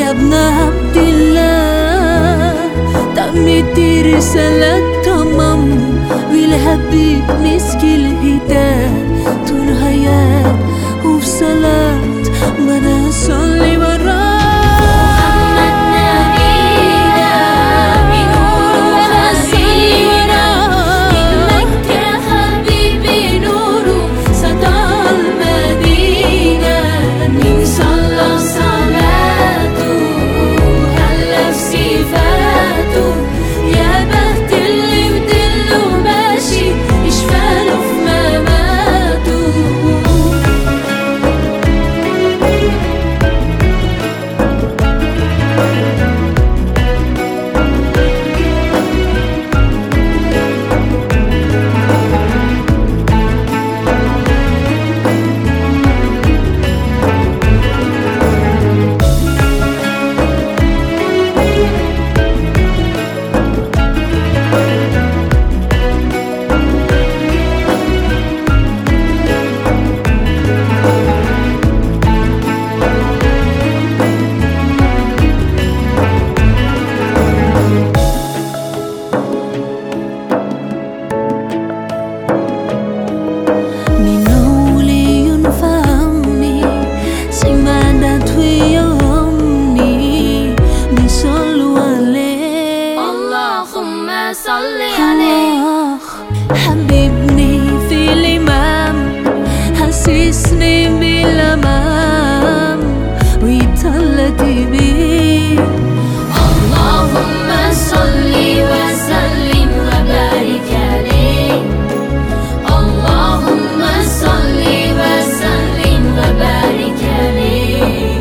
يا ابن عبد الله، تمت رسالة تمام، والحبيب مسك الهداية طول حياة وفي صلاة ما أنا أصلي وراه. حبيبني في الإمام، حسسني بالأمان ويتهلى بيه. اللهم صل وسلم وبارك عليه، اللهم صل وسلم وبارك عليه.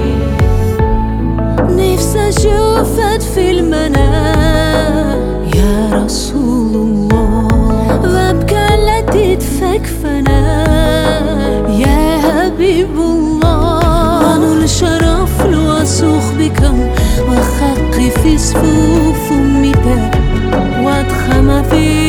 نفسي أشوفك في المنام يا رسول الله، وابقى لا تدفك فناء يا حبيب الله. وانول شرف الوثوق بكم وخق في صفوف أمتك وأضخم في